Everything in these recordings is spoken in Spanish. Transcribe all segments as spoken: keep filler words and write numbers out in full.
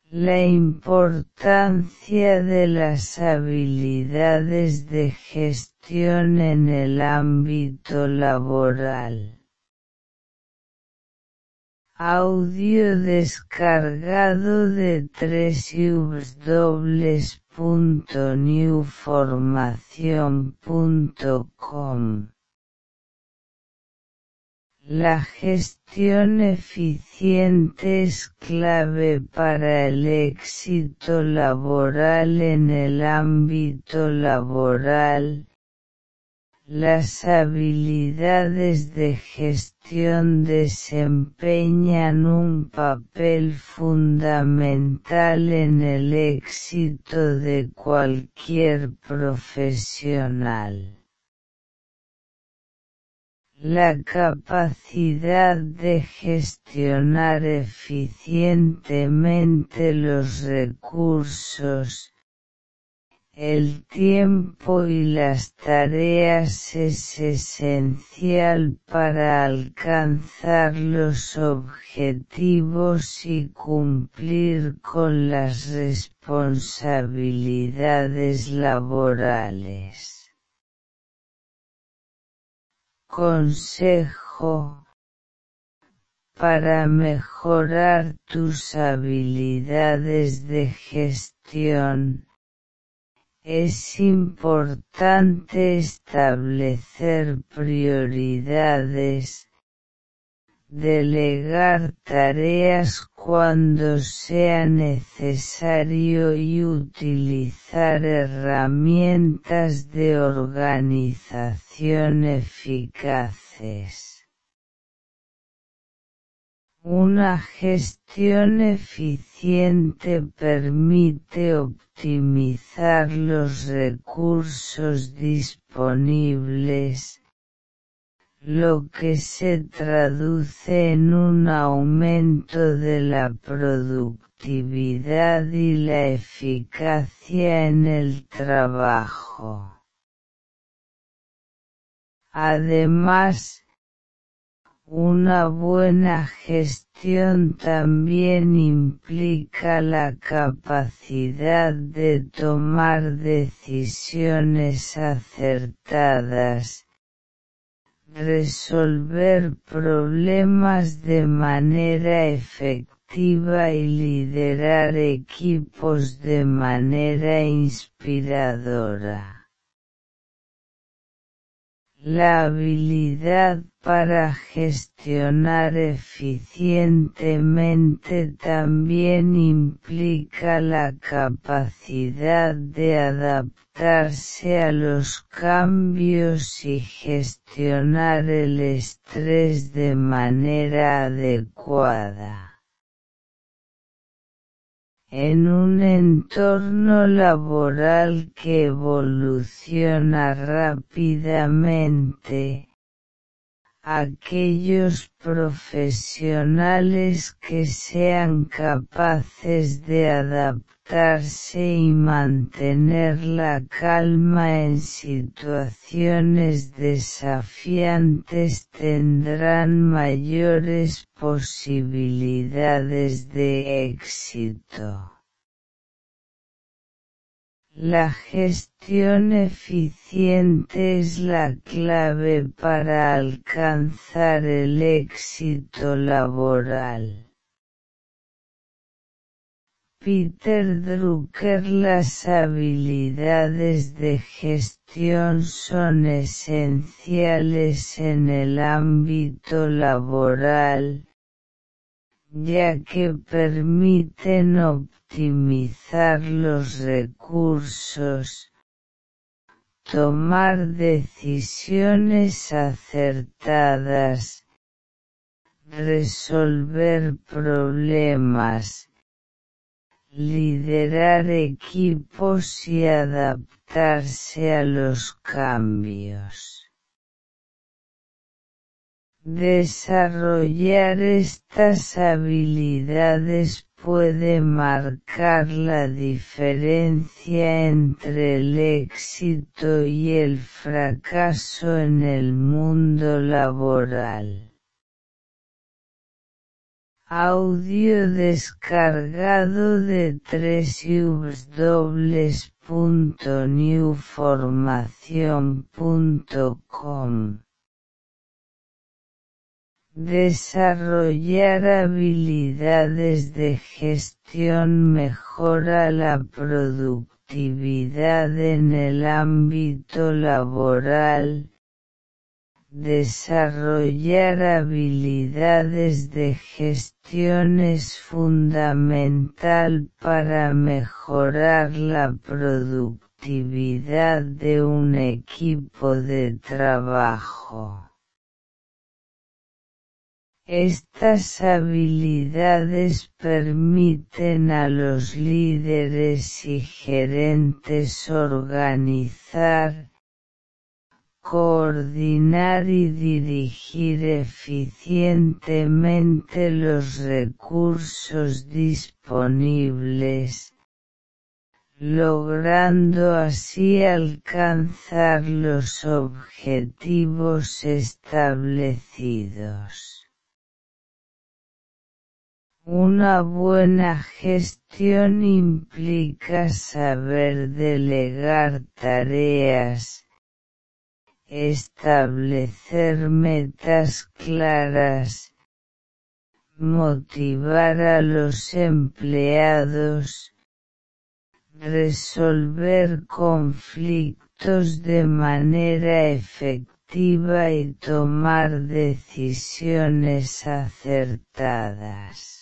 La importancia de las habilidades de gestión en el ámbito laboral. Audio descargado de doble u doble u doble u punto new formación punto com. La gestión eficiente es clave para el éxito laboral en el ámbito laboral. Las habilidades de gestión desempeñan un papel fundamental en el éxito de cualquier profesional. La capacidad de gestionar eficientemente los recursos, el tiempo y las tareas es esencial para alcanzar los objetivos y cumplir con las responsabilidades laborales. Consejo: para mejorar tus habilidades de gestión, es importante establecer prioridades, delegar tareas cuando sea necesario y utilizar herramientas de organización eficaces. Una gestión eficiente permite optimizar los recursos disponibles, lo que se traduce en un aumento de la productividad y la eficacia en el trabajo. Además, una buena gestión también implica la capacidad de tomar decisiones acertadas, resolver problemas de manera efectiva y liderar equipos de manera inspiradora. La habilidad para gestionar eficientemente también implica la capacidad de adaptarse a los cambios y gestionar el estrés de manera adecuada. En un entorno laboral que evoluciona rápidamente, aquellos profesionales que sean capaces de adaptarse y mantener la calma en situaciones desafiantes tendrán mayores posibilidades de éxito. La gestión eficiente es la clave para alcanzar el éxito laboral. Peter Drucker. Las habilidades de gestión son esenciales en el ámbito laboral, ya que permiten optimizar los recursos, tomar decisiones acertadas, resolver problemas, liderar equipos y adaptarse a los cambios. Desarrollar estas habilidades puede marcar la diferencia entre el éxito y el fracaso en el mundo laboral. Audio descargado de w w w punto newformación punto com. Desarrollar habilidades de gestión mejora la productividad en el ámbito laboral. Desarrollar habilidades de gestión es fundamental para mejorar la productividad de un equipo de trabajo. Estas habilidades permiten a los líderes y gerentes organizar, coordinar y dirigir eficientemente los recursos disponibles, logrando así alcanzar los objetivos establecidos. Una buena gestión implica saber delegar tareas, establecer metas claras, motivar a los empleados, resolver conflictos de manera efectiva y tomar decisiones acertadas.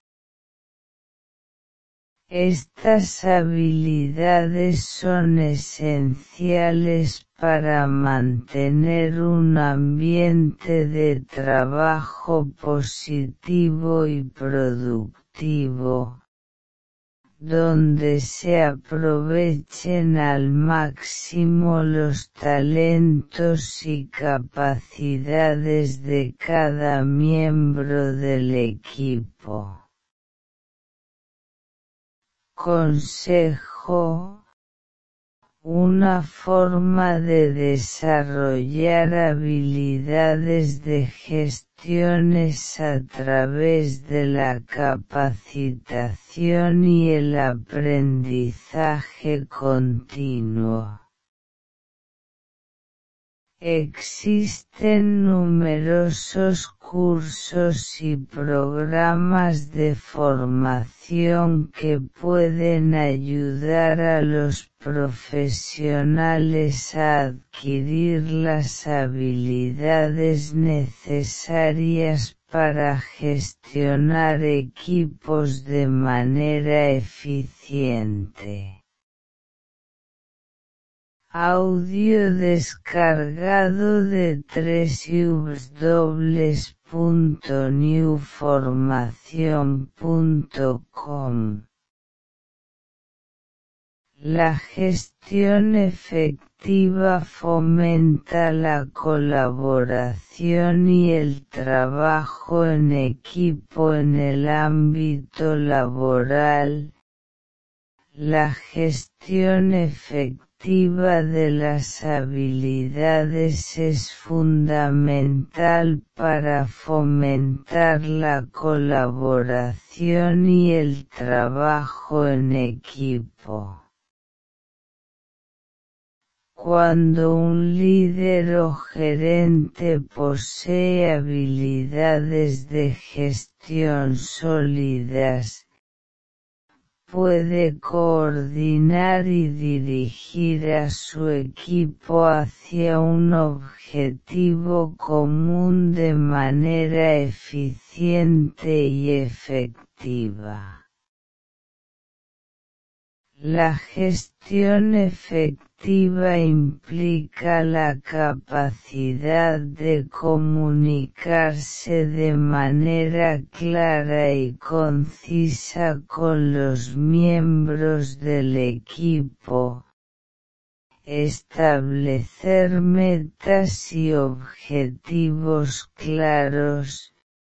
Estas habilidades son esenciales para mantener un ambiente de trabajo positivo y productivo, donde se aprovechen al máximo los talentos y capacidades de cada miembro del equipo. Consejo: una forma de desarrollar habilidades de gestión es a través de la capacitación y el aprendizaje continuo. Existen numerosos cursos y programas de formación que pueden ayudar a los profesionales a adquirir las habilidades necesarias para gestionar equipos de manera eficiente. Audio descargado de w w w punto newformación punto com. La gestión efectiva fomenta la colaboración y el trabajo en equipo en el ámbito laboral. La gestión efectiva de las habilidades es fundamental para fomentar la colaboración y el trabajo en equipo. Cuando un líder o gerente posee habilidades de gestión sólidas, puede coordinar y dirigir a su equipo hacia un objetivo común de manera eficiente y efectiva. La gestión efectiva implica la capacidad de comunicarse de manera clara y concisa con los miembros del equipo, establecer metas y objetivos claros,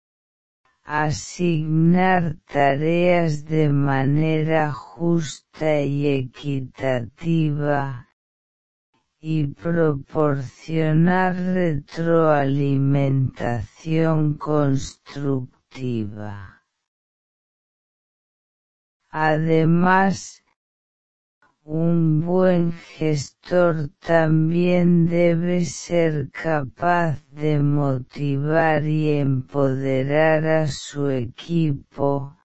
asignar tareas de manera justa y equitativa, y proporcionar retroalimentación constructiva. Además, un buen gestor también debe ser capaz de motivar y empoderar a su equipo,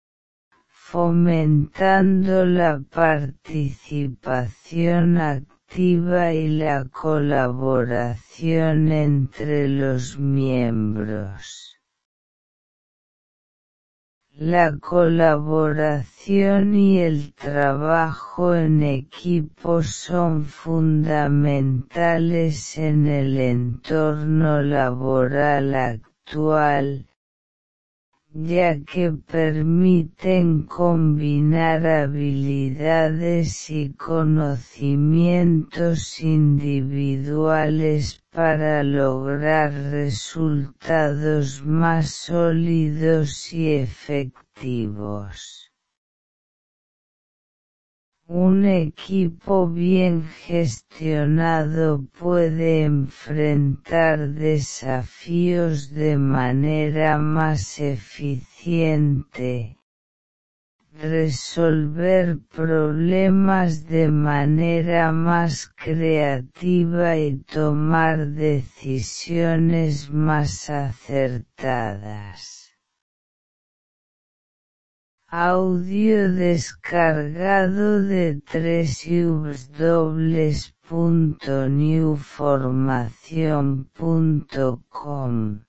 fomentando la participación activa y la colaboración entre los miembros. La colaboración y el trabajo en equipo son fundamentales en el entorno laboral actual, ya que permiten combinar habilidades y conocimientos individuales para lograr resultados más sólidos y efectivos. Un equipo bien gestionado puede enfrentar desafíos de manera más eficiente, resolver problemas de manera más creativa y tomar decisiones más acertadas. Audio descargado de doble u doble u doble u punto new formación punto com.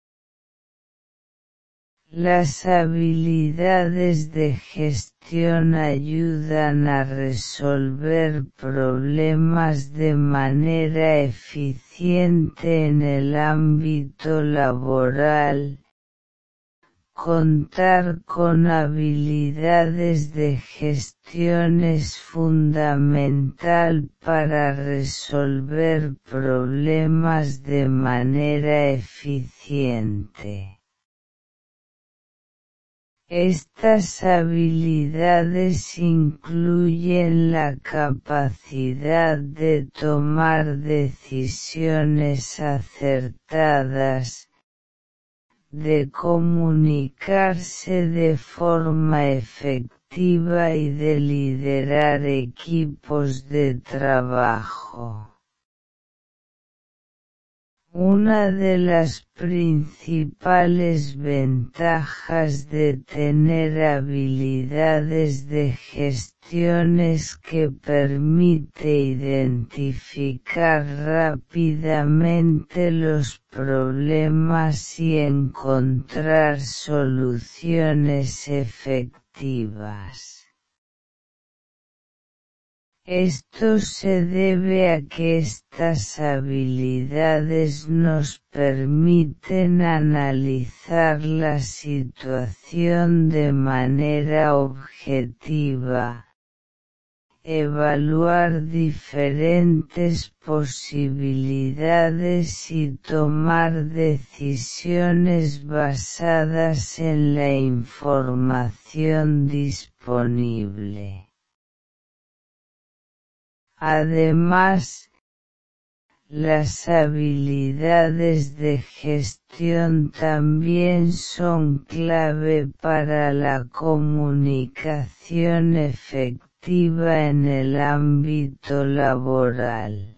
Las habilidades de gestión ayudan a resolver problemas de manera eficiente en el ámbito laboral. Contar con habilidades de gestión es fundamental para resolver problemas de manera eficiente. Estas habilidades incluyen la capacidad de tomar decisiones acertadas, de comunicarse de forma efectiva y de liderar equipos de trabajo. Una de las principales ventajas de tener habilidades de gestión es que permite identificar rápidamente los problemas y encontrar soluciones efectivas. Esto se debe a que estas habilidades nos permiten analizar la situación de manera objetiva, evaluar diferentes posibilidades y tomar decisiones basadas en la información disponible. Además, las habilidades de gestión también son clave para la comunicación efectiva en el ámbito laboral.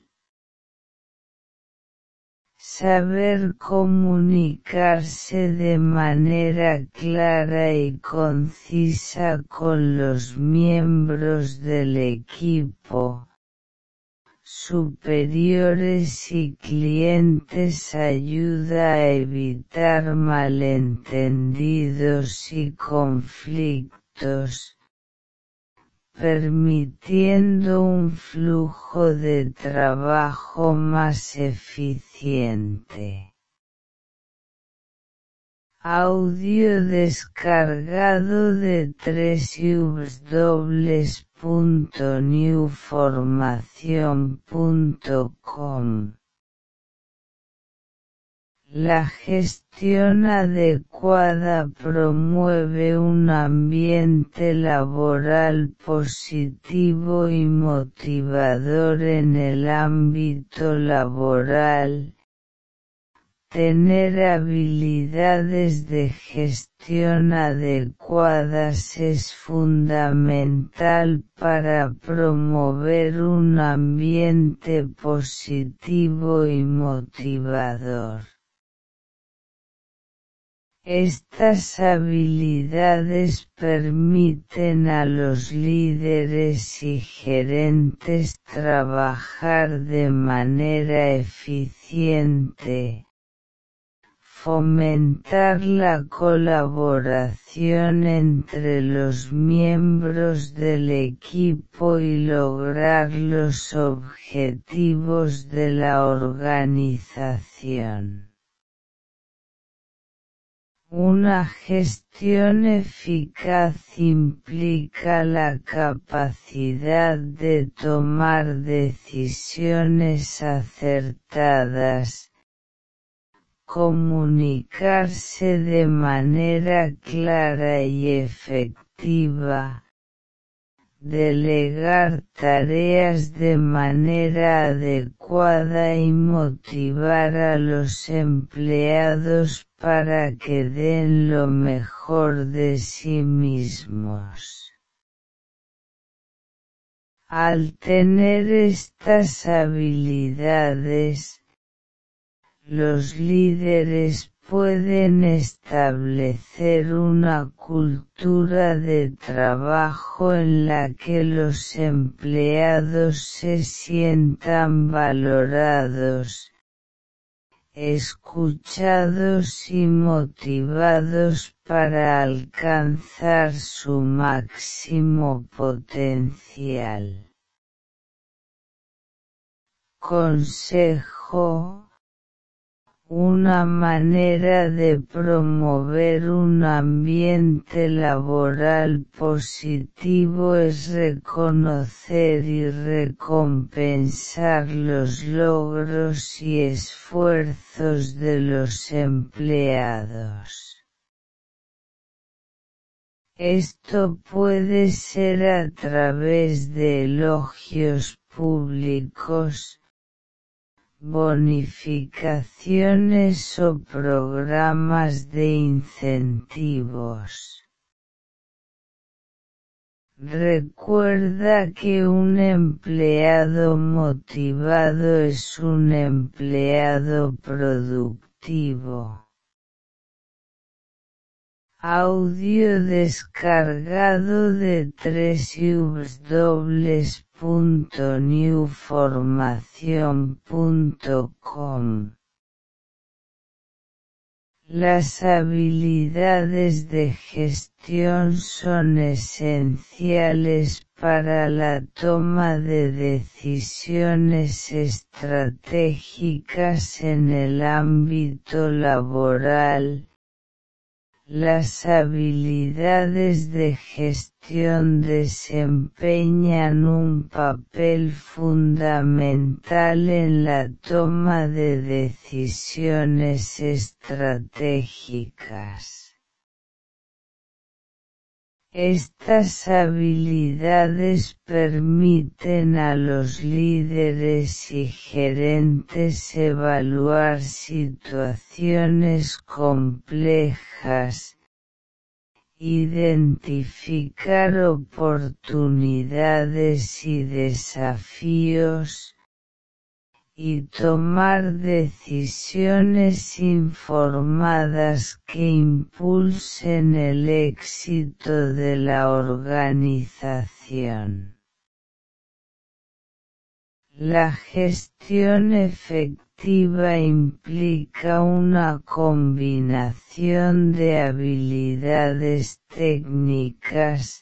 Saber comunicarse de manera clara y concisa con los miembros del equipo, superiores y clientes ayuda a evitar malentendidos y conflictos, permitiendo un flujo de trabajo más eficiente. Audio descargado de doble u doble u doble u punto new formación punto com. La gestión adecuada promueve un ambiente laboral positivo y motivador en el ámbito laboral, Tener habilidades de gestión adecuadas es fundamental para promover un ambiente positivo y motivador. Estas habilidades permiten a los líderes y gerentes trabajar de manera eficiente, fomentar la colaboración entre los miembros del equipo y lograr los objetivos de la organización. Una gestión eficaz implica la capacidad de tomar decisiones acertadas, comunicarse de manera clara y efectiva, delegar tareas de manera adecuada y motivar a los empleados para que den lo mejor de sí mismos. Al tener estas habilidades, los líderes pueden establecer una cultura de trabajo en la que los empleados se sientan valorados, escuchados y motivados para alcanzar su máximo potencial. Consejo: una manera de promover un ambiente laboral positivo es reconocer y recompensar los logros y esfuerzos de los empleados. Esto puede ser a través de elogios públicos, bonificaciones o programas de incentivos. Recuerda que un empleado motivado es un empleado productivo. Audio descargado de doble u doble u doble u punto new formación punto com. Las habilidades de gestión son esenciales para la toma de decisiones estratégicas en el ámbito laboral. Las habilidades de gestión desempeñan un papel fundamental en la toma de decisiones estratégicas. Estas habilidades permiten a los líderes y gerentes evaluar situaciones complejas, identificar oportunidades y desafíos, y tomar decisiones informadas que impulsen el éxito de la organización. La gestión efectiva implica una combinación de habilidades técnicas,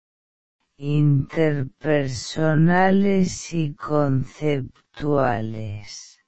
interpersonales y conceptuales.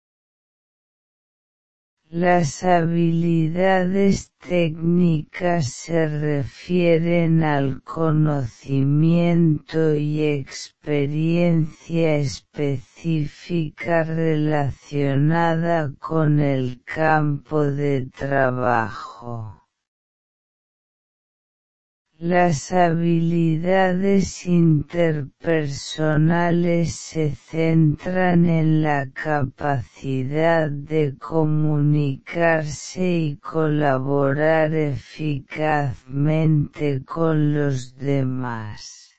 Las habilidades técnicas se refieren al conocimiento y experiencia específica relacionada con el campo de trabajo. Las habilidades interpersonales se centran en la capacidad de comunicarse y colaborar eficazmente con los demás.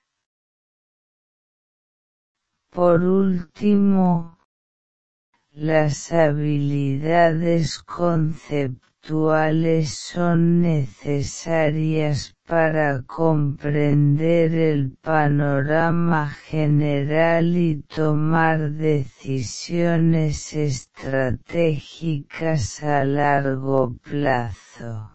Por último, las habilidades conceptuales son necesarias para comprender el panorama general y tomar decisiones estratégicas a largo plazo.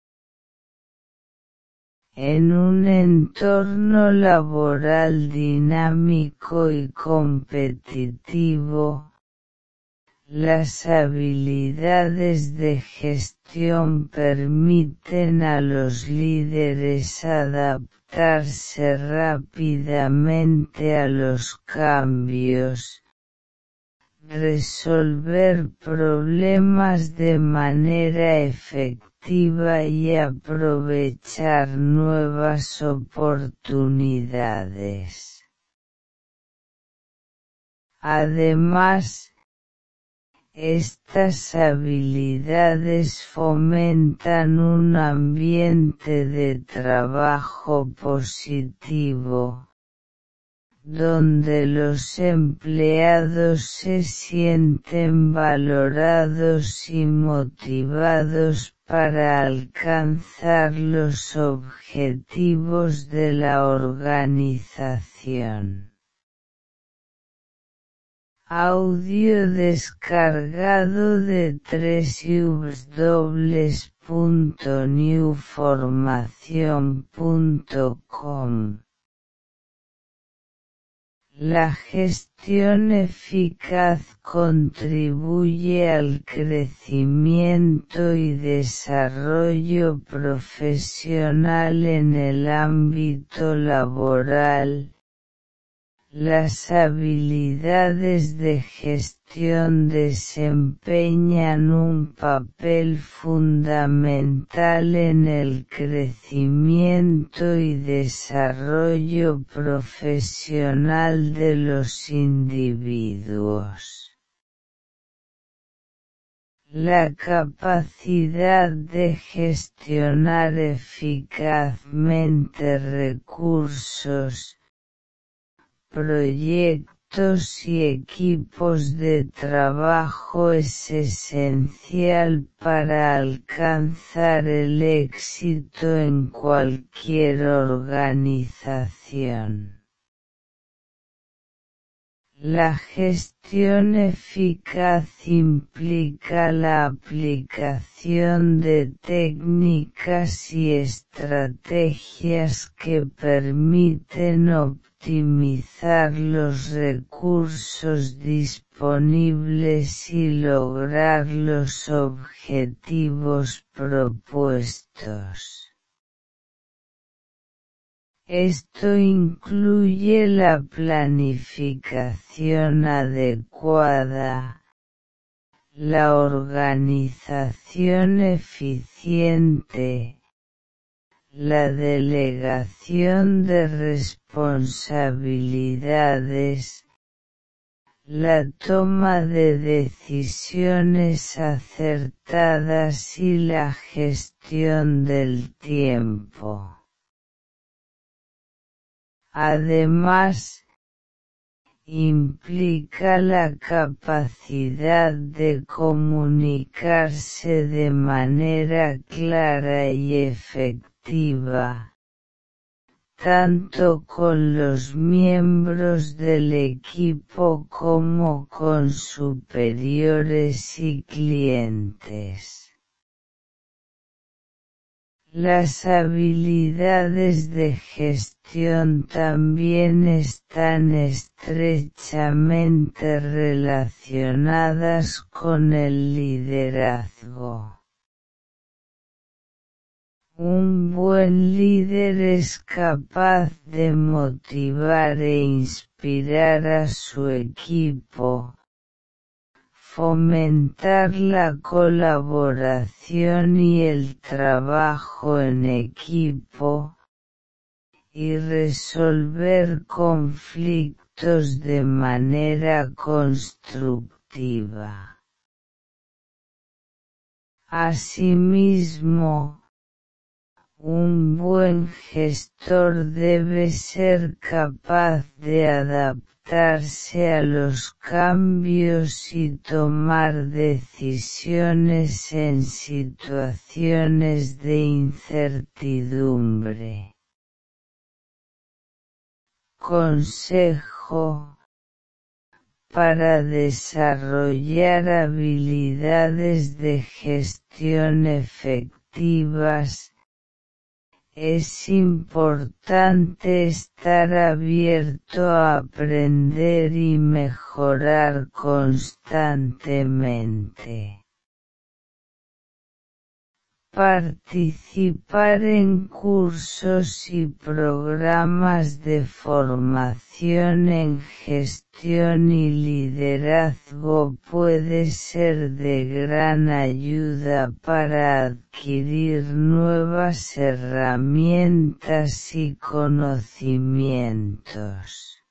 En un entorno laboral dinámico y competitivo, las habilidades de gestión permiten a los líderes adaptarse rápidamente a los cambios, resolver problemas de manera efectiva y aprovechar nuevas oportunidades. Además, estas habilidades fomentan un ambiente de trabajo positivo, donde los empleados se sienten valorados y motivados para alcanzar los objetivos de la organización. Audio descargado de w w w punto new formación punto com. La gestión eficaz contribuye al crecimiento y desarrollo profesional en el ámbito laboral. Las habilidades de gestión desempeñan un papel fundamental en el crecimiento y desarrollo profesional de los individuos. La capacidad de gestionar eficazmente recursos, proyectos y equipos de trabajo es esencial para alcanzar el éxito en cualquier organización. La gestión eficaz implica la aplicación de técnicas y estrategias que permiten optimizar los recursos disponibles y lograr los objetivos propuestos. Esto incluye la planificación adecuada, la organización eficiente, la delegación de responsabilidades, la toma de decisiones acertadas y la gestión del tiempo. Además, implica la capacidad de comunicarse de manera clara y efectiva, tanto con los miembros del equipo como con superiores y clientes. Las habilidades de gestión también están estrechamente relacionadas con el liderazgo. Un buen líder es capaz de motivar e inspirar a su equipo, fomentar la colaboración y el trabajo en equipo, y resolver conflictos de manera constructiva. Asimismo, un buen gestor debe ser capaz de adaptarse a los cambios y tomar decisiones en situaciones de incertidumbre. Consejo: para desarrollar habilidades de gestión efectivas, es importante estar abierto a aprender y mejorar constantemente. Participar en cursos y programas de formación en gestión y liderazgo puede ser de gran ayuda para adquirir nuevas herramientas y conocimientos.